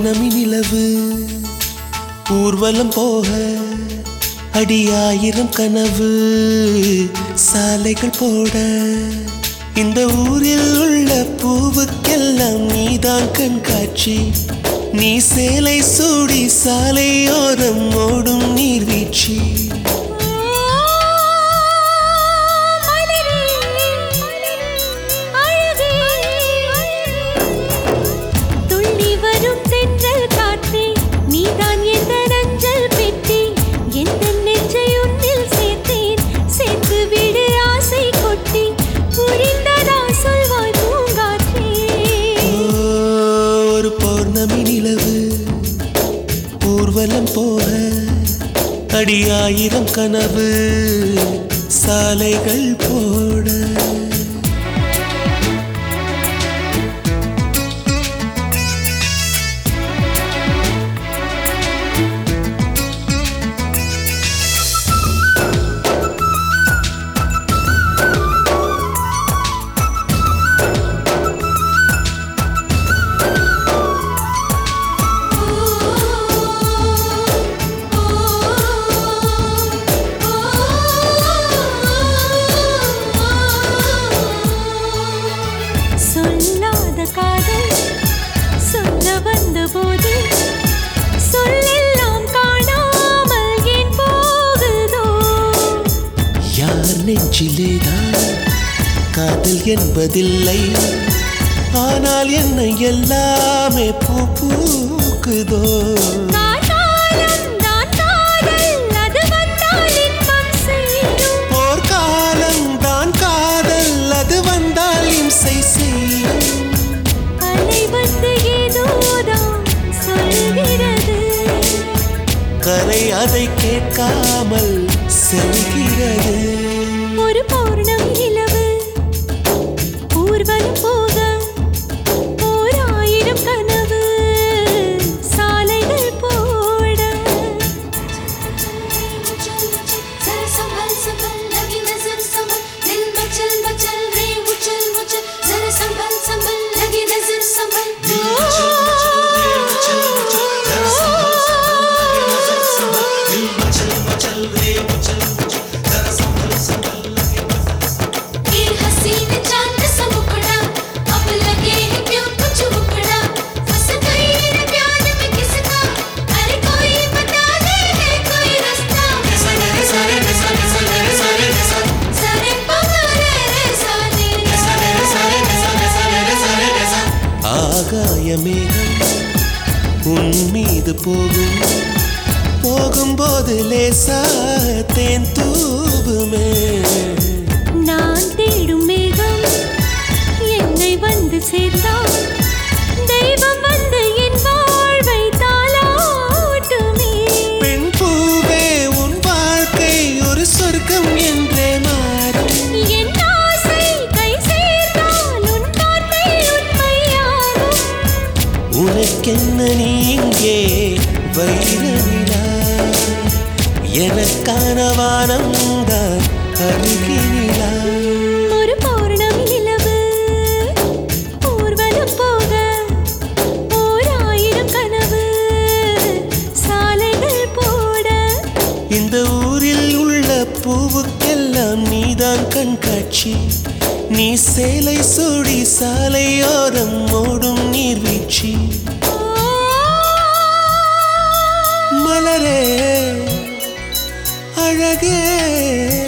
பௌர்ணமி நிலவு ஊர்வலம் போக அடியாயிரம் கனவு சாலைகள் போட இந்த ஊரில் உள்ள பூவுக்கெல்லாம் நீதான் கண்காட்சி நீ சேலை சூடி சாலையோரம் ஓடும் நீர்வீழ்ச்சி ஊர்வலம் போக அடியாயிரம் கனவு சாலைகள் போட நெஞ்சிலேதான் காதல் என்பதில்லை ஆனால் என்னை எல்லாமே பூக்குதோ போர்க்காலம் தான் காதல் அது வந்தால் இம்சை செய்யும் கரை அதை கேட்காமல் செல்கிறது ஒரு பௌர்ணமி நிலவு ஊர்வலம் போக ஓர் ஆயிரம் கனவு சாலைகள் போட உன் மீது போகும்போது லேசா தேன் தூவுமே நான் தேடும் மேகம் என்னை வந்து சேர்ந்தால் தெய்வம் வந்து என் வாழ்வை தாளாட்டுமே பெண் பூவே உன் வாழ்க்கை ஒரு சொர்க்கம் என்றே மாறும் என் ஆசை கை சேர்ந்தால் உன் வார்த்தை உண்மையாகும் உனக்கென்ன நீங்கே வைரவிழா எனக்கான வானம்தான் அருகினிலா ஒரு பௌர்ணமி நிலவு ஊர்வலம் போக ஓர் ஆயிரம் கனவு சாலைகள் போட இந்த ஊரில் உள்ள பூவுக்கெல்லாம் நீதான் கண்காட்சி நீ சேலை சூடி சாலையோரம் ஓடும் நீர்வீழ்ச்சி மலரே அழகே